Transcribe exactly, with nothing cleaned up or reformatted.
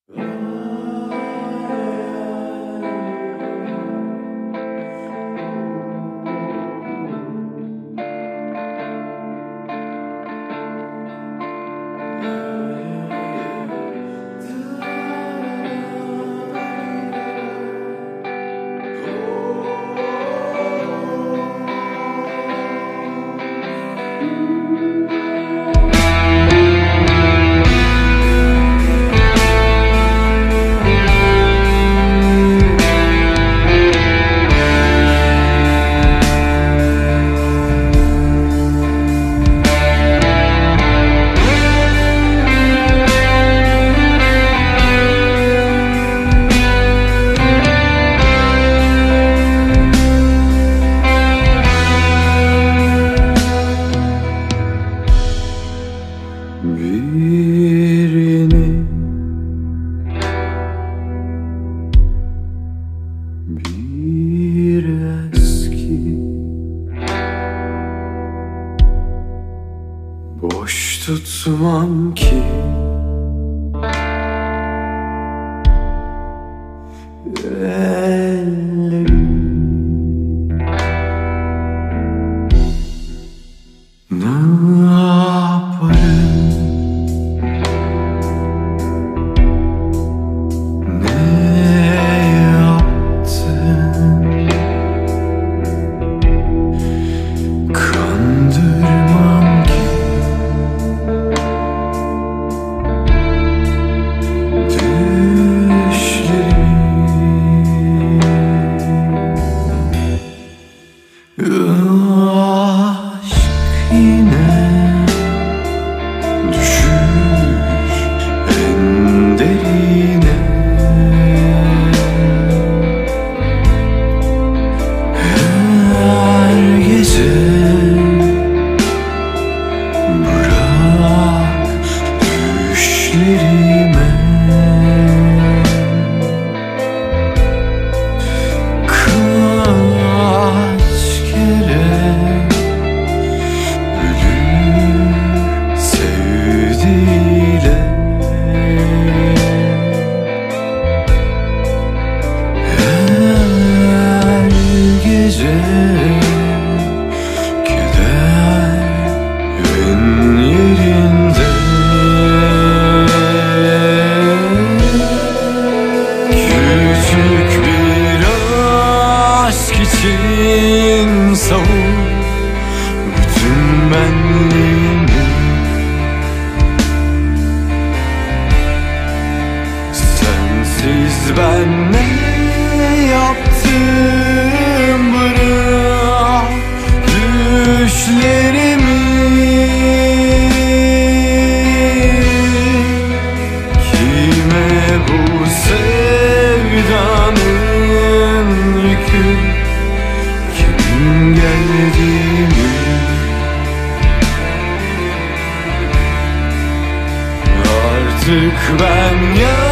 Birini bir eski boş tutmam ki ellerim. Ne yaparım, kandırmam ki düşlerimi. Aşk yine düşür en derine. Her gece bırak düşlerime. Kaç kere ölür sevdiğiyle. Her gece keder en yerinde. Küçük bir aşk için savur bütün benliğimi. Sensiz ben ne yaptım, bırak düşlerimi. Kime bu sevdanın yükü, kim geldiğimi. Artık ben ya